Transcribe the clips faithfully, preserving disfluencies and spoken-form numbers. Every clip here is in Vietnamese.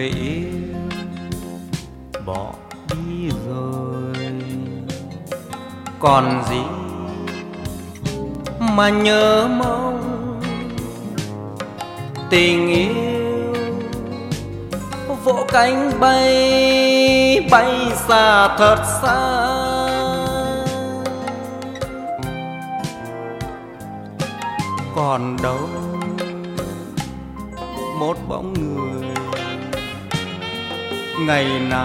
người yêu bỏ đi rồi, còn gì mà nhớ mong. Tình yêu vỗ cánh bay, bay xa thật xa. Còn đâu một bóng người ngày nào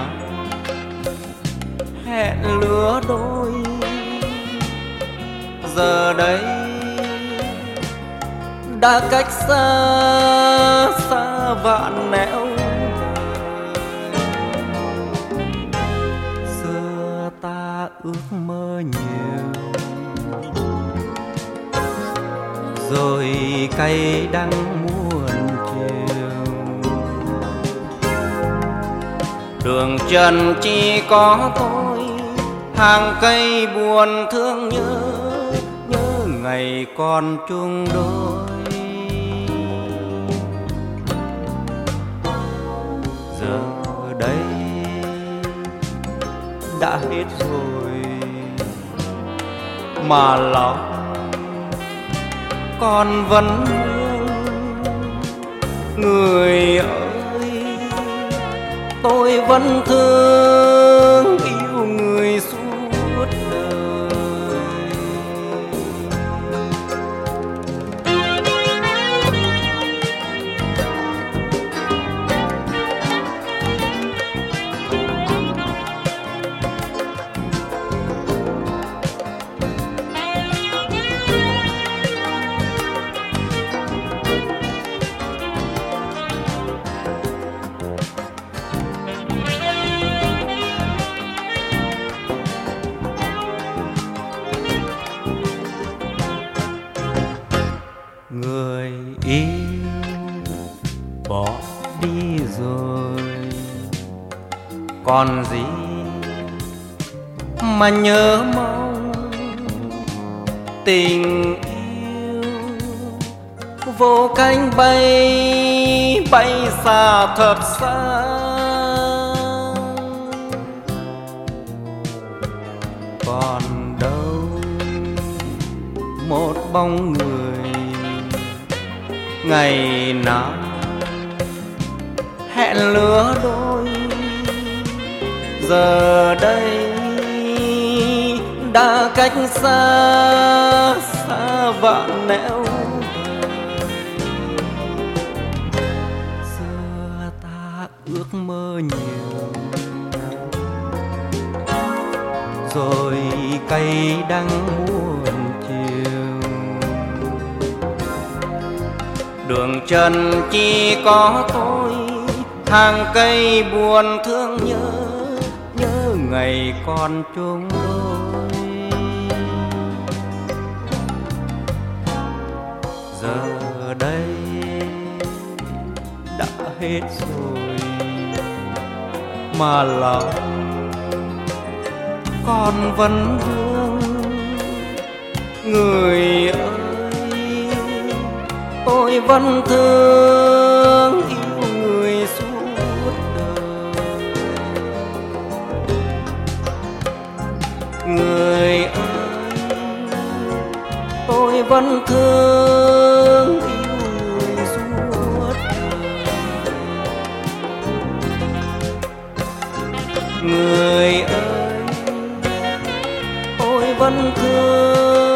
hẹn lứa đôi, giờ đây đã cách xa xa vạn nẻo. Xưa ta ước mơ nhiều, rồi cay đắng muôn chiều. Đường trần chỉ có tôi, hàng cây buồn thương nhớ, nhớ ngày còn chung đôi. Giờ đây đã hết rồi, mà lòng con vẫn thương. Người ơi, tôi vẫn thương yêu người suốt đời. Người yêu bỏ đi rồi, còn gì mà nhớ mong. Tình yêu vô cánh bay, bay xa thật xa. Còn đâu một bóng người ngày nào hẹn lứa đôi, giờ đây đã cách xa xa vạn nẻo. Xưa ta ước mơ nhiều, rồi cay đắng muôn chiều. Đường trần chỉ có tôi, hàng cây buồn thương nhớ, nhớ ngày còn chung đôi. Giờ đây đã hết rồi, mà lòng con vẫn thương. Người ơi, tôi vẫn thương yêu người suốt đời. Người ơi, tôi vẫn thương yêu người suốt đời. Người ơi, tôi vẫn thương